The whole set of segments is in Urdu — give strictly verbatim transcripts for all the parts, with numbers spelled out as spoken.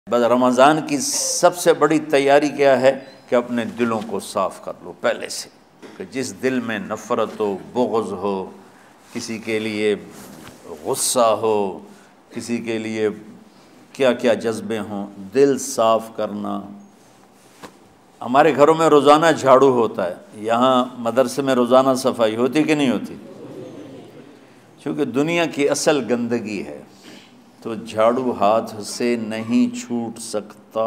بس رمضان کی سب سے بڑی تیاری کیا ہے کہ اپنے دلوں کو صاف کر لو پہلے سے، کہ جس دل میں نفرت ہو، بغض ہو، کسی کے لیے غصہ ہو، کسی کے لیے کیا کیا جذبے ہوں، دل صاف کرنا۔ ہمارے گھروں میں روزانہ جھاڑو ہوتا ہے، یہاں مدرسے میں روزانہ صفائی ہوتی کہ نہیں ہوتی؟ چونکہ دنیا کی اصل گندگی ہے تو جھاڑو ہاتھ سے نہیں چھوٹ سکتا۔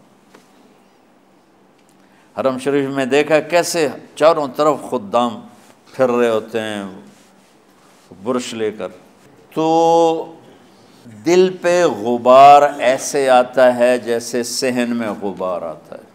حرم شریف میں دیکھا کیسے چاروں طرف خدام پھر رہے ہوتے ہیں برش لے کر، تو دل پہ غبار ایسے آتا ہے جیسے صحن میں غبار آتا ہے،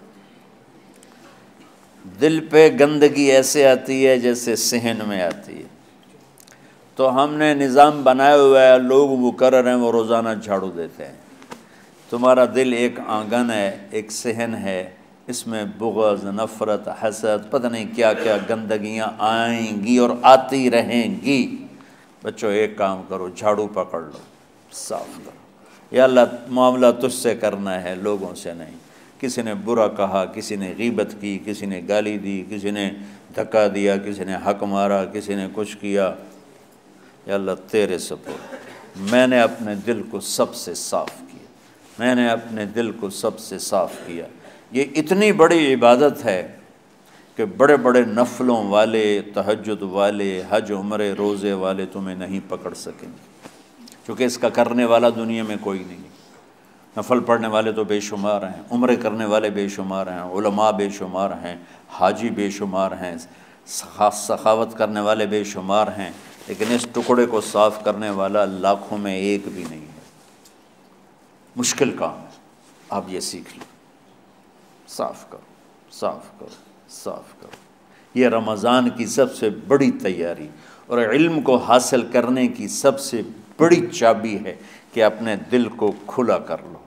دل پہ گندگی ایسے آتی ہے جیسے صحن میں آتی ہے۔ تو ہم نے نظام بنایا ہوا ہے، لوگ مقرر ہیں وہ روزانہ جھاڑو دیتے ہیں۔ تمہارا دل ایک آنگن ہے، ایک صحن ہے، اس میں بغض، نفرت، حسد، پتہ نہیں کیا کیا گندگیاں آئیں گی اور آتی رہیں گی۔ بچوں ایک کام کرو، جھاڑو پکڑ لو، صاف کرو۔ یا اللہ معاملہ تجھ سے کرنا ہے، لوگوں سے نہیں۔ کسی نے برا کہا، کسی نے غیبت کی، کسی نے گالی دی، کسی نے دھکا دیا، کسی نے حق مارا، کسی نے کچھ کیا، یا اللہ تیرے سپرد میں نے اپنے دل کو سب سے صاف کیا، میں نے اپنے دل کو سب سے صاف کیا۔ یہ اتنی بڑی عبادت ہے کہ بڑے بڑے نفلوں والے، تہجد والے، حج عمرے روزے والے تمہیں نہیں پکڑ سکیں گے، کیونکہ اس کا کرنے والا دنیا میں کوئی نہیں۔ نفل پڑھنے والے تو بے شمار ہیں، عمرے کرنے والے بے شمار ہیں، علماء بے شمار ہیں، حاجی بے شمار ہیں، سخاوت کرنے والے بے شمار ہیں، لیکن اس ٹکڑے کو صاف کرنے والا لاکھوں میں ایک بھی نہیں ہے۔ مشکل کام ہے، آپ یہ سیکھ لیں، صاف کرو، صاف کرو، صاف کرو۔ یہ رمضان کی سب سے بڑی تیاری اور علم کو حاصل کرنے کی سب سے بڑی چابی ہے کہ اپنے دل کو کھلا کر لو۔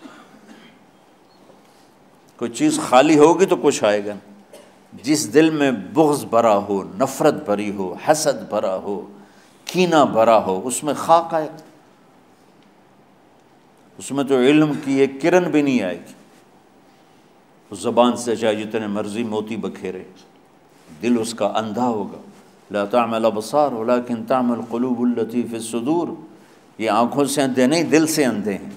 کوئی چیز خالی ہوگی تو کچھ آئے گا۔ جس دل میں بغض بھرا ہو، نفرت بھری ہو، حسد بھرا ہو، کینہ بھرا ہو، اس میں خاک آئے، اس میں تو علم کی ایک کرن بھی نہیں آئے گی۔ اس زبان سے چاہے جتنے مرضی موتی بکھیرے، دل اس کا اندھا ہوگا۔ لا تعمى الابصار ولكن تعمى القلوب التي في الصدور۔ یہ آنکھوں سے اندھے نہیں، دل سے اندھے ہیں۔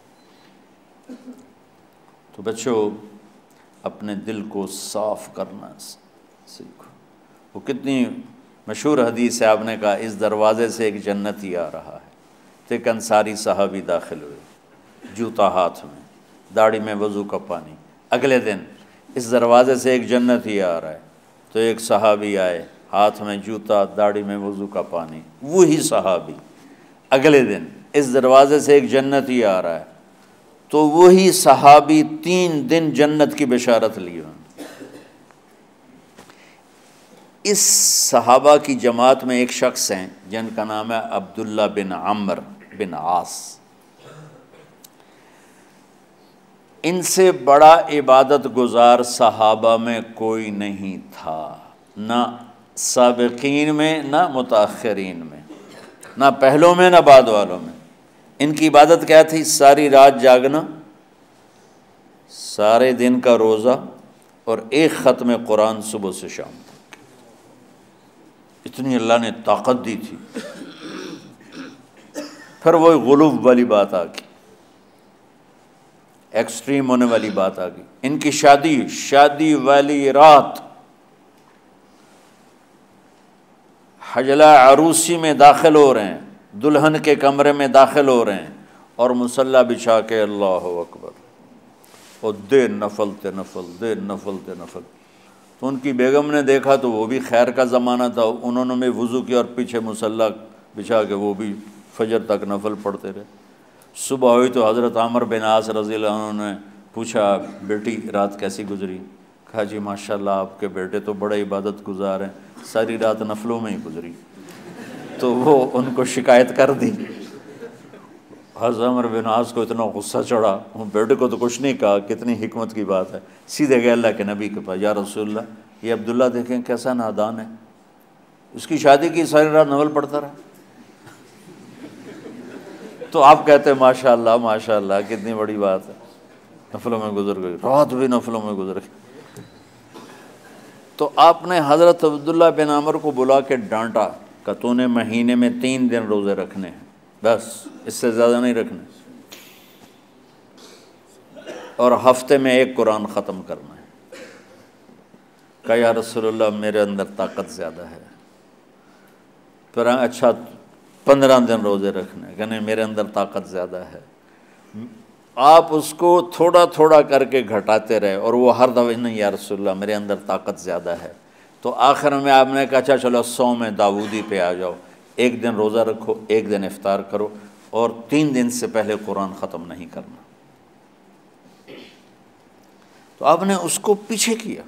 تو بچوں اپنے دل کو صاف کرنا سیکھو۔ وہ کتنی مشہور حدیث ہے، آپ نے کہا اس دروازے سے ایک جنتی آ رہا ہے، تو ایک انصاری صحابی داخل ہوئے، جوتا ہاتھ میں، داڑھی میں وضو کا پانی۔ اگلے دن اس دروازے سے ایک جنتی آ رہا ہے، تو ایک صحابی آئے، ہاتھ میں جوتا، داڑھی میں وضو کا پانی، وہی صحابی۔ اگلے دن اس دروازے سے ایک جنتی آ رہا ہے، تو وہی صحابی تین دن جنت کی بشارت لی انہوں نے۔ اس صحابہ کی جماعت میں ایک شخص ہیں جن کا نام ہے عبداللہ بن عمر بن عاص۔ ان سے بڑا عبادت گزار صحابہ میں کوئی نہیں تھا، نہ سابقین میں نہ متاخرین میں، نہ پہلوں میں نہ بعد والوں میں۔ ان کی عبادت کیا تھی؟ ساری رات جاگنا، سارے دن کا روزہ، اور ایک ختم قرآن صبح سے شام تک۔ اتنی اللہ نے طاقت دی تھی۔ پھر وہ غلو والی بات آ گئی، ایکسٹریم ہونے والی بات آ گئی۔ ان کی شادی شادی والی رات حجلہ عروسی میں داخل ہو رہے ہیں، دلہن کے کمرے میں داخل ہو رہے ہیں، اور مصلی بچھا کے اللہ اکبر، اور دے نفل تے نفل، دے نفل تے نفل۔ تو ان کی بیگم نے دیکھا تو وہ بھی خیر کا زمانہ تھا، انہوں نے بھی وضو کیا اور پیچھے مصلی بچھا کے وہ بھی فجر تک نفل پڑھتے رہے۔ صبح ہوئی تو حضرت عمر بن عاص رضی اللہ عنہ نے پوچھا، بیٹی رات کیسی گزری؟ کہا جی ماشاءاللہ آپ کے بیٹے تو بڑے عبادت گزار ہیں، ساری رات نفلوں میں ہی گزری۔ تو وہ ان کو شکایت کر دی۔ حضرت عمر بن عاص کو اتنا غصہ چڑھا، بیٹے کو تو کچھ نہیں کہا، کتنی حکمت کی بات ہے، سیدھے گئے اللہ کے نبی کے پاس، یا رسول اللہ یہ عبداللہ دیکھیں کیسا نادان ہے، اس کی شادی کی ساری رات نفل پڑھتا رہا۔ تو آپ کہتے ہیں ماشاء اللہ ماشاء اللہ کتنی بڑی بات ہے، نفلوں میں گزر گئی، رات بھی نفلوں میں گزر گئی۔ تو آپ نے حضرت عبداللہ بن عمر کو بلا کے ڈانٹا کہ تو نے مہینے میں تین دن روزے رکھنے ہیں، بس اس سے زیادہ نہیں رکھنے، اور ہفتے میں ایک قرآن ختم کرنا ہے۔ کہا یا رسول اللہ میرے اندر طاقت زیادہ ہے۔ پھر اچھا پندرہ دن روزے رکھنے، کہ نہیں میرے اندر طاقت زیادہ ہے۔ آپ اس کو تھوڑا تھوڑا کر کے گھٹاتے رہے، اور وہ ہر دفعہ نہیں یا رسول اللہ میرے اندر طاقت زیادہ ہے۔ تو آخر میں آپ نے کہا اچھا چلو صوم داؤدی پہ آ جاؤ، ایک دن روزہ رکھو، ایک دن افطار کرو، اور تین دن سے پہلے قرآن ختم نہیں کرنا۔ تو آپ نے اس کو پیچھے کیا۔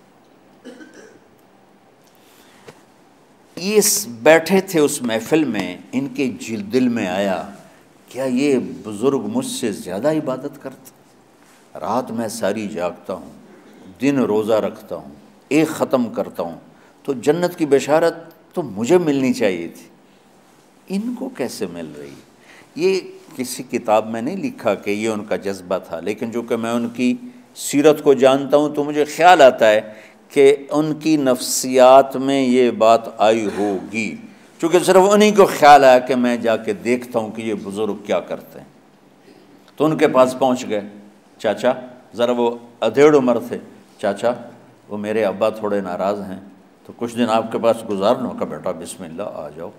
یہ بیٹھے تھے اس محفل میں، ان کے دل میں آیا کیا یہ بزرگ مجھ سے زیادہ عبادت کرتا؟ رات میں ساری جاگتا ہوں، دن روزہ رکھتا ہوں، ایک ختم کرتا ہوں، تو جنت کی بشارت تو مجھے ملنی چاہیے تھی، ان کو کیسے مل رہی؟ یہ کسی کتاب میں نہیں لکھا کہ یہ ان کا جذبہ تھا، لیکن جو کہ میں ان کی سیرت کو جانتا ہوں تو مجھے خیال آتا ہے کہ ان کی نفسیات میں یہ بات آئی ہوگی، چونکہ صرف انہی کو خیال آیا کہ میں جا کے دیکھتا ہوں کہ یہ بزرگ کیا کرتے ہیں۔ تو ان کے پاس پہنچ گئے، چاچا ذرا، وہ ادھیڑ عمر تھے، چاچا وہ میرے ابا تھوڑے ناراض ہیں تو کچھ دن آپ کے پاس گزار لوں؟ کا بیٹا بسم اللہ آ جاؤ۔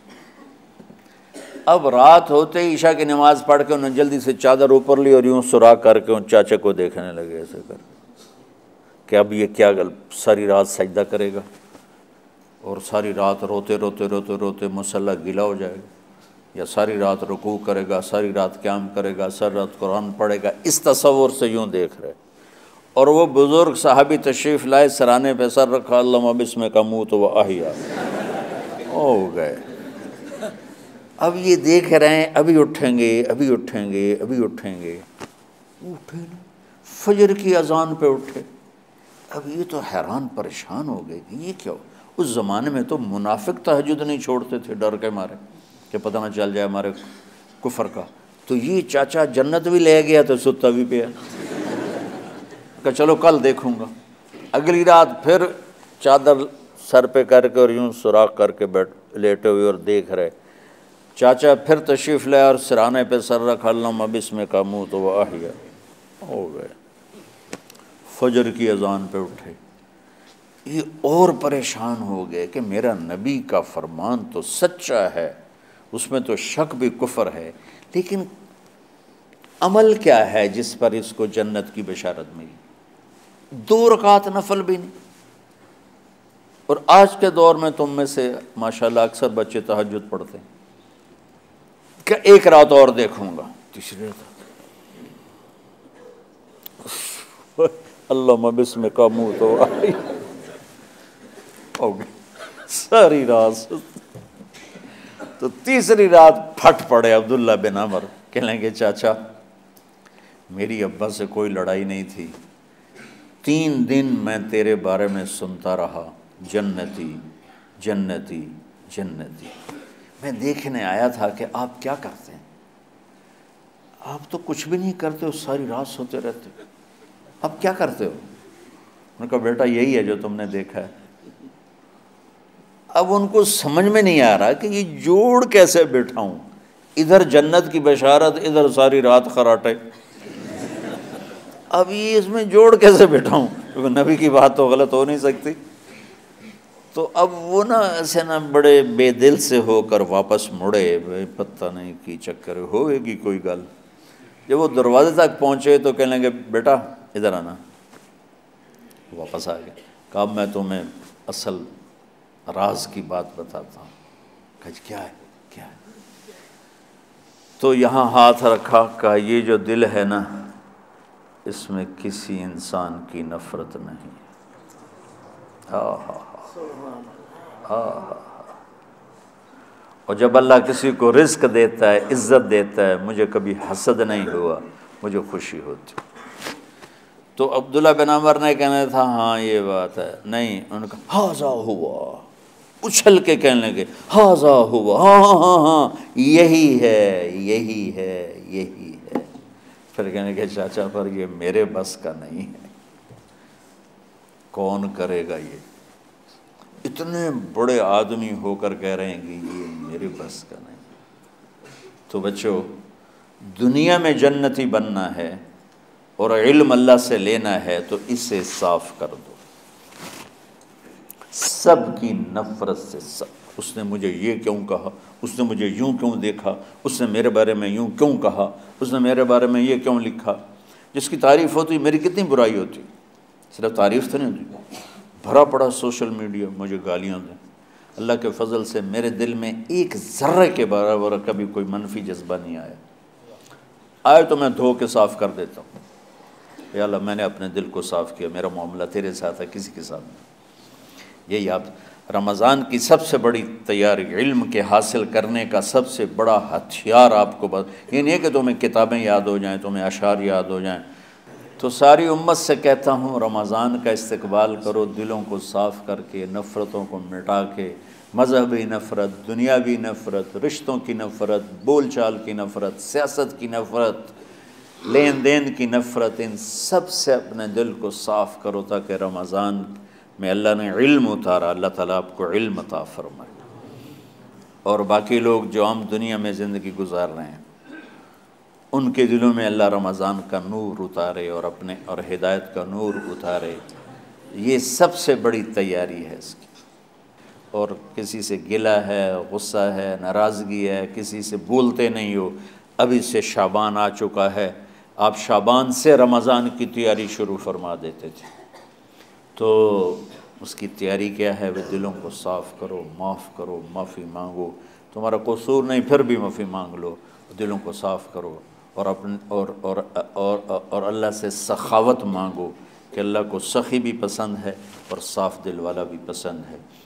اب رات ہوتے ہی عشاء کی نماز پڑھ کے انہوں نے جلدی سے چادر اوپر لی اور یوں سراغ کر کے ان چاچے کو دیکھنے لگے ایسے کر کہ اب یہ کیا ساری رات سجدہ کرے گا، اور ساری رات روتے روتے روتے روتے مصلی گیلا ہو جائے گا، یا ساری رات رکوع کرے گا، ساری رات قیام کرے گا، ساری رات قرآن پڑھے گا، اس تصور سے یوں دیکھ رہے۔ اور وہ بزرگ صحابی تشریف لائے، سرانے پہ سر رکھا، اللہم بسمک اموت و احیا، ہو گئے۔ اب یہ دیکھ رہے ہیں ابھی اٹھیں گے ابھی اٹھیں گے ابھی اٹھیں گے، اٹھے نا، فجر کی اذان پہ اٹھے۔ اب یہ تو حیران پریشان ہو گئے کہ یہ کیا ہو؟ اس زمانے میں تو منافق تہجد نہیں چھوڑتے تھے ڈر کے مارے کہ پتہ نہ چل جائے ہمارے کفر کا، تو یہ چاچا جنت بھی لے گیا تو ستا بھی پیا کہ چلو کل دیکھوں گا۔ اگلی رات پھر چادر سر پہ کر کے اور یوں سوراخ کر کے بیٹھ لیٹے ہوئے اور دیکھ رہے۔ چاچا پھر تشریف لے اور سرانے پہ سر رکھا، اللہم بسمک اموت و احیا، ہو گئے۔ فجر کی اذان پہ اٹھے، یہ اور پریشان ہو گئے کہ میرا نبی کا فرمان تو سچا ہے، اس میں تو شک بھی کفر ہے، لیکن عمل کیا ہے جس پر اس کو جنت کی بشارت ملی؟ دو رکعت نفل بھی نہیں۔ اور آج کے دور میں تم میں سے ماشاءاللہ اکثر بچے تہجد پڑھتے ہیں کہ ایک رات اور دیکھوں گا، تیسری رات اللہم بسمک اموت و احیا، ہو گئی ساری رات۔ تو تیسری رات پھٹ پڑے عبداللہ بن عمر، کہنے لگے چاچا میری ابا سے کوئی لڑائی نہیں تھی، تین دن میں تیرے بارے میں سنتا رہا، جنتی جنتی جنتی، میں دیکھنے آیا تھا کہ آپ کیا کرتے ہیں، آپ تو کچھ بھی نہیں کرتے ہو، ساری رات سوتے رہتے ہو، اب کیا کرتے ہو؟ انہوں نے کہا بیٹا یہی ہے جو تم نے دیکھا ہے۔ اب ان کو سمجھ میں نہیں آ رہا کہ یہ جوڑ کیسے بٹھاؤں، ادھر جنت کی بشارت، ادھر ساری رات خراٹے، اب یہ اس میں جوڑ کیسے بٹھاؤں، کیونکہ نبی کی بات تو غلط ہو نہیں سکتی۔ تو اب وہ نا ایسے نا بڑے بے دل سے ہو کر واپس مڑے، پتہ نہیں کی چکر ہوئے گی کوئی گل۔ جب وہ دروازے تک پہنچے تو کہنے لگے بیٹا ادھر آنا، واپس آ گئے۔ کہا میں تمہیں اصل راز کی بات بتاتا ہوں۔ کہا کیا ہے کیا ہے؟ تو یہاں ہاتھ رکھا، کہا یہ جو دل ہے نا اس میں کسی انسان کی نفرت نہیں۔ ہاں ہاں ہاں، اور جب اللہ کسی کو رزق دیتا ہے، عزت دیتا ہے، مجھے کبھی حسد نہیں ہوا، مجھے خوشی ہوتی۔ تو عبداللہ بن عمر نے کہنا تھا ہاں یہ بات ہے، نہیں، انہوں نے کہا ہاذا ہوا، اچھل کے کہنے لگے ہاذا ہوا، ہاں ہاں ہاں ہاں یہی ہے یہی ہے یہی ہے۔ پھر کہنے لگے چاچا پر یہ میرے بس کا نہیں ہے، کون کرے گا یہ؟ اتنے بڑے آدمی ہو کر کہہ رہے ہیں کہ یہ میرے بس کا نہیں۔ تو بچوں، دنیا میں جنتی بننا ہے اور علم اللہ سے لینا ہے تو اسے صاف کر دو، سب کی نفرت سے۔ سب، اس نے مجھے یہ کیوں کہا، اس نے مجھے یوں کیوں دیکھا، اس نے میرے بارے میں یوں کیوں کہا، اس نے میرے بارے میں یہ کیوں لکھا۔ جس کی تعریف ہوتی میری کتنی برائی ہوتی، صرف تعریف تو نہیں ہوتی، بھرا پڑا سوشل میڈیا مجھے گالیاں دیں۔ اللہ کے فضل سے میرے دل میں ایک ذرے کے برابر کبھی کوئی منفی جذبہ نہیں آیا، آئے تو میں دھو کے صاف کر دیتا ہوں، یا اللہ میں نے اپنے دل کو صاف کیا، میرا معاملہ تیرے ساتھ ہے، کسی کے ساتھ نہیں۔ یہی آپ رمضان کی سب سے بڑی تیاری، علم کے حاصل کرنے کا سب سے بڑا ہتھیار آپ کو بس یہ نہیں ہے کہ تمہیں کتابیں یاد ہو جائیں، تمہیں اشعار یاد ہو جائیں۔ تو ساری امت سے کہتا ہوں رمضان کا استقبال کرو، دلوں کو صاف کر کے، نفرتوں کو مٹا کے، مذہبی نفرت، دنیاوی نفرت، رشتوں کی نفرت، بول چال کی نفرت، سیاست کی نفرت، لین دین کی نفرت، ان سب سے اپنے دل کو صاف کرو تاکہ رمضان میں اللہ نے علم اتارا، اللہ تعالیٰ آپ کو علم عطا فرمائے، اور باقی لوگ جو عام دنیا میں زندگی گزار رہے ہیں ان کے دلوں میں اللہ رمضان کا نور اتارے اور اپنے اور ہدایت کا نور اتارے۔ یہ سب سے بڑی تیاری ہے اس کی۔ اور کسی سے گلہ ہے، غصہ ہے، ناراضگی ہے، کسی سے بولتے نہیں ہو، ابھی سے شعبان آ چکا ہے، آپ شعبان سے رمضان کی تیاری شروع فرما دیتے تھے، تو اس کی تیاری کیا ہے؟ وہ دلوں کو صاف کرو، معاف کرو، معافی مانگو، تمہارا قصور نہیں پھر بھی معافی مانگ لو، دلوں کو صاف کرو، اور اپنے اور اور اور اور اللہ سے سخاوت مانگو کہ اللہ کو سخی بھی پسند ہے اور صاف دل والا بھی پسند ہے۔